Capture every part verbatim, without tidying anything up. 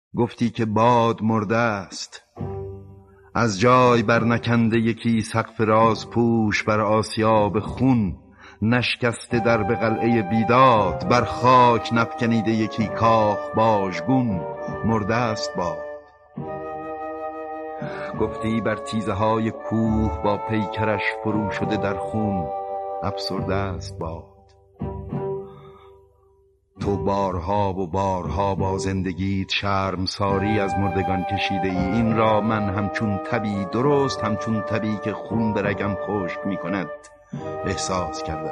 گفتی که باد مرده است، از جای برنکنده یکی سقف راز پوش بر آسیاب خون نشکسته در به قلعه بیداد، بر خاک نفکنیده یکی کاخ باژگون مرده است باد. گفتی بر تیزه های کوه با پیکرش فرو شده در خون افسرده است باد. تو بارها و بارها با زندگیت شرمساری از مردگان کشیده ای. این را من همچون تبی، درست همچون تبی که خون به رگم خشک می کند احساس کردم.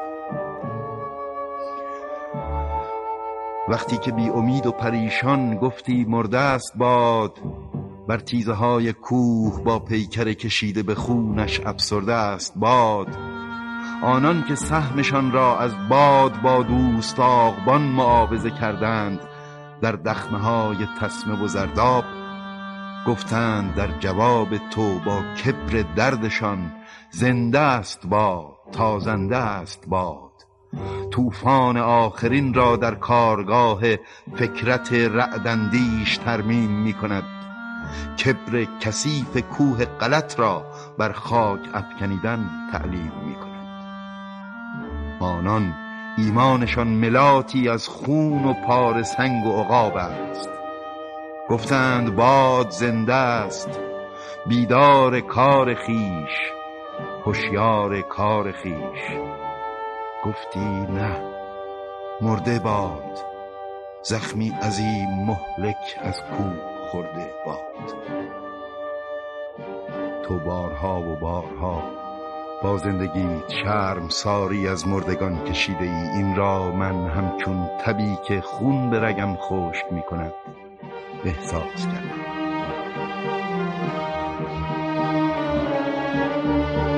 وقتی که بی امید و پریشان گفتی مرده است باد، بر تیزه های کوه با پیکر کشیده به خونش افسرده است باد. آنان که سهمشان را از باد با دوست آغبان معاوضه کردند در دخمه های تسمه و زرداب، گفتند در جواب تو با کبر دردشان زنده است باد، تازنده است باد. طوفان آخرین را در کارگاه فکرت رعداندیش ترمیم می کند، کبر کثیف کوه غلط را بر خاک افکنیدن تعلیم می کند. آنان ایمانشان ملاتی از خون و پاره سنگ و عقاب است. گفتند باد زنده است، بیدار کار خیش، هوشیار کار خیش. گفتی نه، مرده باد، زخمی عظیم مهلک از کوه خورده باد. تو بارها و بارها با زندگیت شرمساری از مردگان کشیده ای. این را من همچون تبی که خون به رگم خشک می کند احساس کردم.